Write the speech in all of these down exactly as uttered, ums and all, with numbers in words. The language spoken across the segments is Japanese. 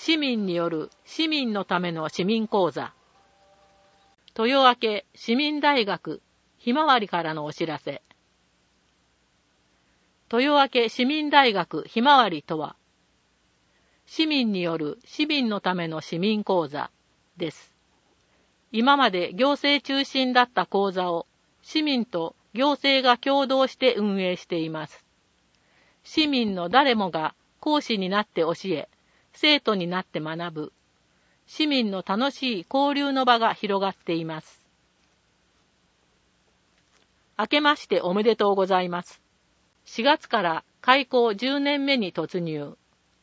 市民による市民のための市民講座。豊明市民大学ひまわりからのお知らせ。豊明市民大学ひまわりとは、市民による市民のための市民講座です。今まで行政中心だった講座を市民と行政が共同して運営しています。市民の誰もが講師になって教え、生徒になって学ぶ、市民の楽しい交流の場が広がっています。明けましておめでとうございます。しがつから開校じゅうねんめに突入。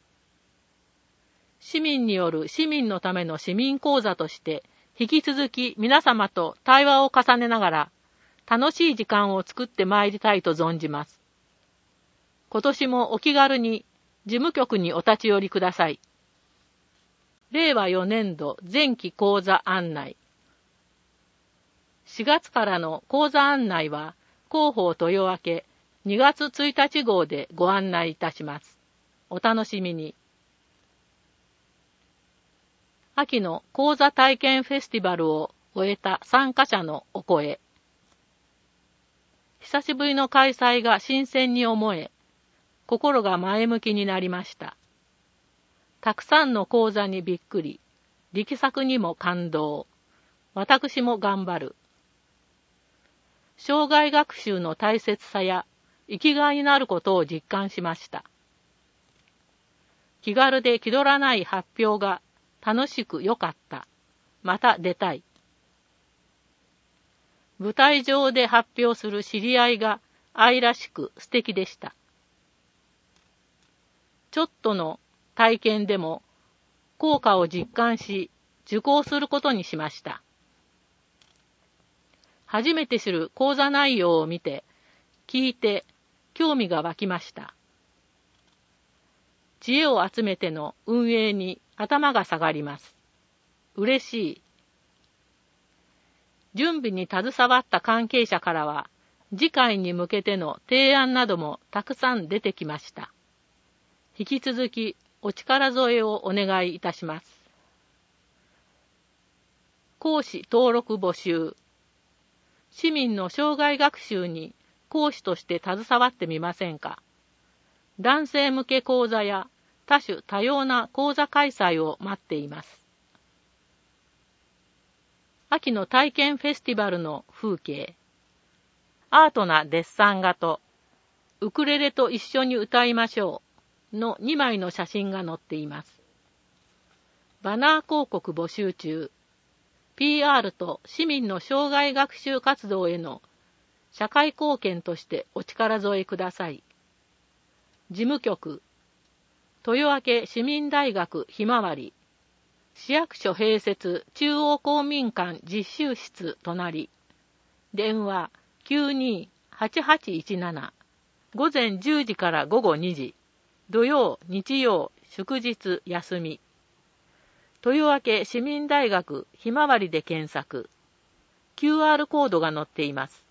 市民による市民のための市民講座として、引き続き皆様と対話を重ねながら、楽しい時間を作ってまいりたいと存じます。今年もお気軽に事務局にお立ち寄りください。れいわよねんど前期講座案内。しがつからの講座案内は、広報豊明にがつついたち号でご案内いたします。お楽しみに。秋の講座体験フェスティバルを終えた参加者のお声。久しぶりの開催が新鮮に思え、心が前向きになりました。たくさんの講座にびっくり、力作にも感動。私も頑張る。生涯学習の大切さや生きがいになることを実感しました。気軽で気取らない発表が楽しく良かった。また出たい。舞台上で発表する知り合いが愛らしく素敵でした。ちょっとの体験でも効果を実感し受講することにしました。初めて知る講座内容を見て、聞いて興味が湧きました。知恵を集めての運営に頭が下がります。嬉しい。準備に携わった関係者からは、次回に向けての提案などもたくさん出てきました。引き続きお力添えをお願いいたします。講師登録募集。市民の生涯学習に講師として携わってみませんか。男性向け講座や多種多様な講座開催を待っています。秋の体験フェスティバルの風景。アートなデッサン画とウクレレと一緒に歌いましょうのにまいの写真が載っています。バナー広告募集中。ピーアール と市民の生涯学習活動への社会貢献としてお力添えください。事務局、豊明市民大学ひまわり、市役所併設中央公民館実習室隣、電話 きゅうにーはちはちいちなな、午前じゅうじから午後にじ、土曜、日曜、祝日、休み。豊明市民大学ひまわりで検索。キューアール コードが載っています。